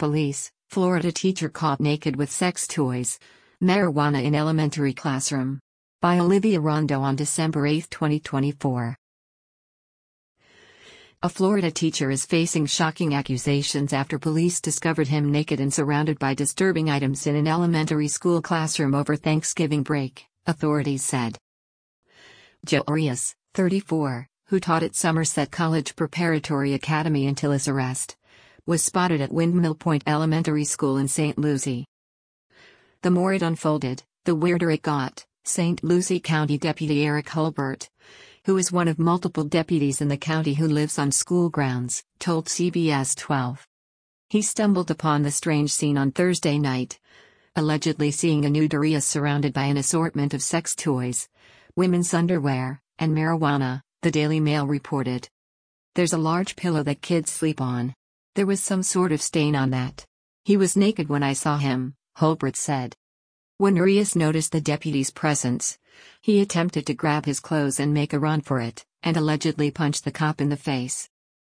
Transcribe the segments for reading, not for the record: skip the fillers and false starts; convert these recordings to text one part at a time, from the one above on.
Police, Florida teacher caught naked with sex toys. Marijuana in elementary classroom. By Olivia Rondo on December 8, 2024. A Florida teacher is facing shocking accusations after police discovered him naked and surrounded by disturbing items in an elementary school classroom over Thanksgiving break, authorities said. Joe Arias, 34, who taught at Somerset College Preparatory Academy until his arrest, was spotted at Windmill Point Elementary School in St. Lucie. The more it unfolded, the weirder it got, St. Lucie County Deputy Eric Hulbert, who is one of multiple deputies in the county who lives on school grounds, told CBS 12. He stumbled upon the strange scene on Thursday night, allegedly seeing a nude Arias surrounded by an assortment of sex toys, women's underwear, and marijuana, the Daily Mail reported. There's a large pillow that kids sleep on. There was some sort of stain on that. He was naked when I saw him, Hulbert said. When Arias noticed the deputy's presence, he attempted to grab his clothes and make a run for it, and allegedly punched the cop in the face.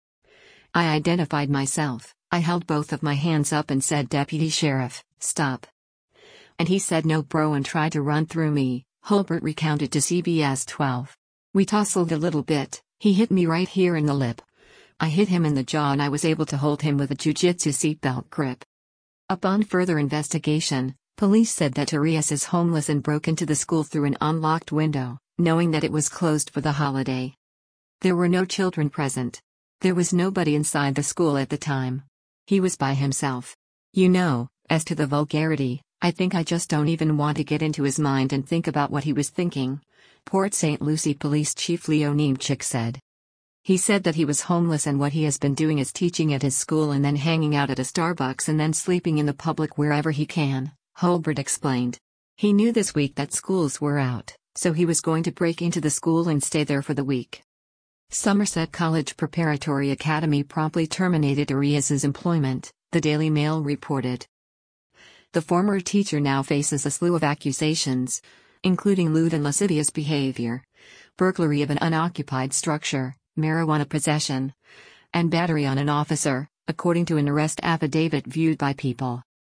I identified myself, I held both of my hands up and said, "Deputy Sheriff, stop." And he said, "No bro," and tried to run through me, Hulbert recounted to CBS 12. We tussled a little bit, he hit me right here in the lip. I hit him in the jaw and I was able to hold him with a jiu-jitsu seatbelt grip. Upon further investigation, police said that Arias is homeless and broke into the school through an unlocked window, knowing that it was closed for the holiday. There were no children present. There was nobody inside the school at the time. He was by himself. You know, as to the vulgarity, I think I just don't even want to get into his mind and think about what he was thinking, Port St. Lucie Police Chief Leo Niemczyk said. He said that he was homeless and what he has been doing is teaching at his school and then hanging out at a Starbucks and then sleeping in the public wherever he can, Hulbert explained. He knew this week that schools were out, so he was going to break into the school and stay there for the week. Somerset College Preparatory Academy promptly terminated Arias's employment, the Daily Mail reported. The former teacher now faces a slew of accusations, including lewd and lascivious behavior, burglary of an unoccupied structure, marijuana possession, and battery on an officer, according to an arrest affidavit viewed by People.